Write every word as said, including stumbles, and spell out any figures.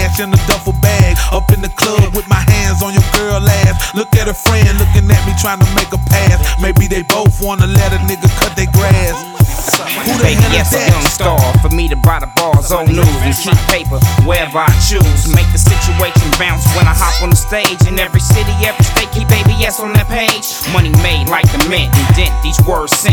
cash in a duffel bag. Up in the club with my hands on your girl ass. Look at her friend looking at me trying to make a pass. Maybe they both wanna let a nigga cut their grass. Who the Baby, hell yes, is a that? young star. For me to buy the bars on news and keep paper wherever I choose. Make the situation bounce when I hop on the stage. In every city, every state, keep baby yes on that page. Money made like the mint and dent these words sent.